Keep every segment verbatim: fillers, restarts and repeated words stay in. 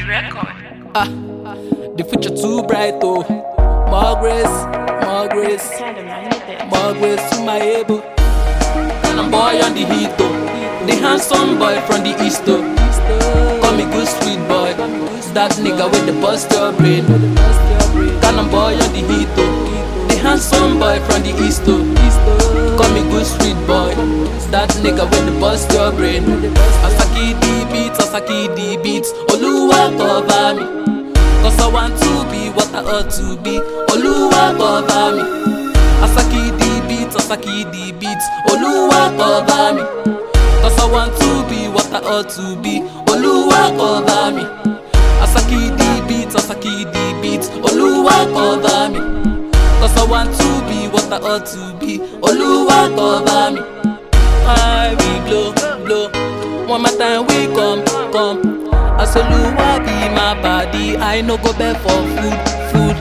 Ah, the future too bright oh. More grace, more grace, more grace to my able. And I'm boy on the heat oh. The handsome boy from the east oh. Call me good street boy. That nigga with the bust your brain. And I'm boy on the heat oh. The handsome boy from the east oh. Call me good street boy. That nigga with the bust your brain. Asaki the beats, Asaki the beats. Oluwa cover me. Cause I want to be what I ought to be. Oluwa cover me. Asaki the beats, Asaki the beats. Oluwa cover me. Cause I want to be what I ought to be. Oluwa cover me. Asaki the beats, Asaki the beats. Oluwa cover me. Cause I want to be what I ought to be. Oluwa cover me. I we blow, blow. One more time we come, come. As Oluwa be my body, I no go beg for food, food.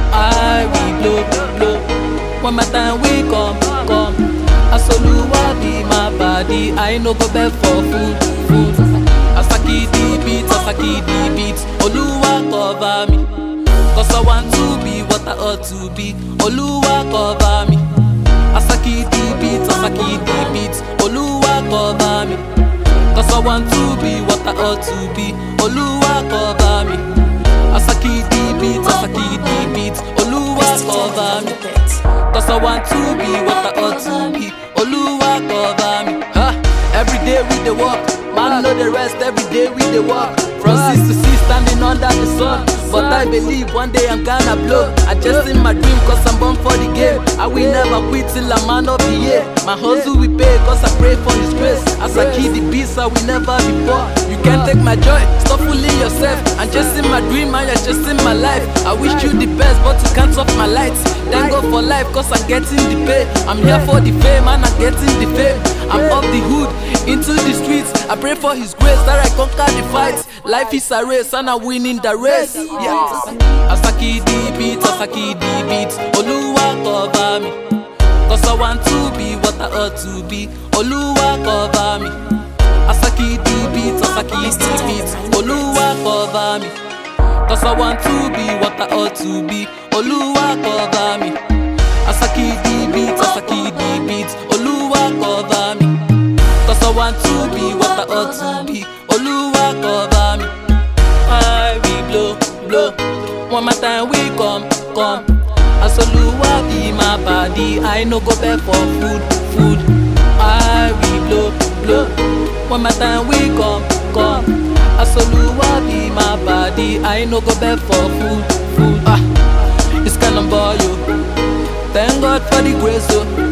I we blow, blow. One more time we come, come. As Oluwa be my body, I no go beg for food, food. Asaki the beats, Asaki the beats. Oluwa cover me. Cause I want to be what I ought to be. Oluwa cover me. Asaki the beats, Asaki the beats. Oluwa cover me. Cause I want to be what I ought to be. Oluwa cover me. Asaki the beats, Asaki the beats. Oluwa cover me. Cause I want to be what I ought to be. Oluwa cover me. Huh? Every day we dey walk, man know the rest. Every day we dey walk. From six to six standing under the sun. But I believe one day I'm gonna blow. I just in my dream cause I'm born for the game. I will never quit till I'm man of the year. My hustle will pay cause I pray for his grace. As I keep the beats I will never be poor. You can't take my joy, stop fooling yourself. I'm just in my dream and you're just in my life. I wish you the best but you can't off my lights. Thank God for life cause I'm getting the pay. I'm here for the fame and I'm getting the fame. I'm off the hood, into the streets. I pray for his grace that I conquer the fights. Life is a race and I'm winning the race. Yeah. Asaki the beats, Asaki the beats. Oluwa cover me. Cause I want to be what I ought to be. Oluwa cover me. Asaki the beats, Asaki the beats. Oluwa cover me. Cause I want to be what I ought to be. Oluwa cover me. Asaki the beats, Asaki the beats. Oluwa cover me. Cause I want to be what I ought to be. Oluwa cover me. I we blow, blow. One more time we come, come. As Oluwa be my body, I no go beg for food, food. I we blow, blow. One more time we come, come. As Oluwa be my body, I no go beg for food, food. Ah, it's kind of boy you. Thank God for the grace oh.